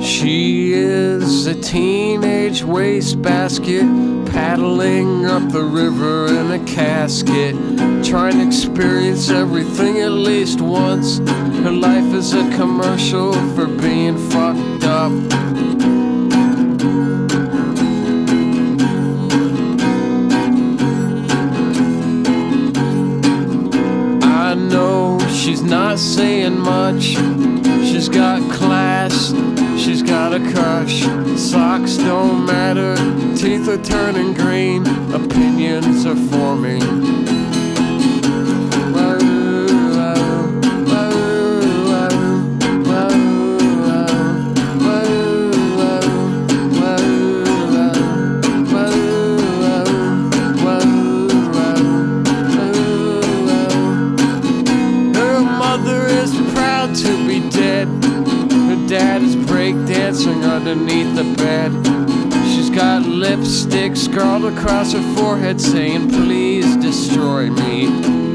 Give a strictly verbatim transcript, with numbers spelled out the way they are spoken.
She is a teenage wastebasket, paddling up the river in a casket, trying to experience everything at least once. Her life is a commercial for being fucked up. I know she's not saying much. She's got class, she's got a crush. Socks don't matter, teeth are turning green, opinions are forming. Her mother is proud to be dead. Her dad is breakdancing underneath the bed. She's got lipstick scrawled across her forehead saying, "Please destroy me."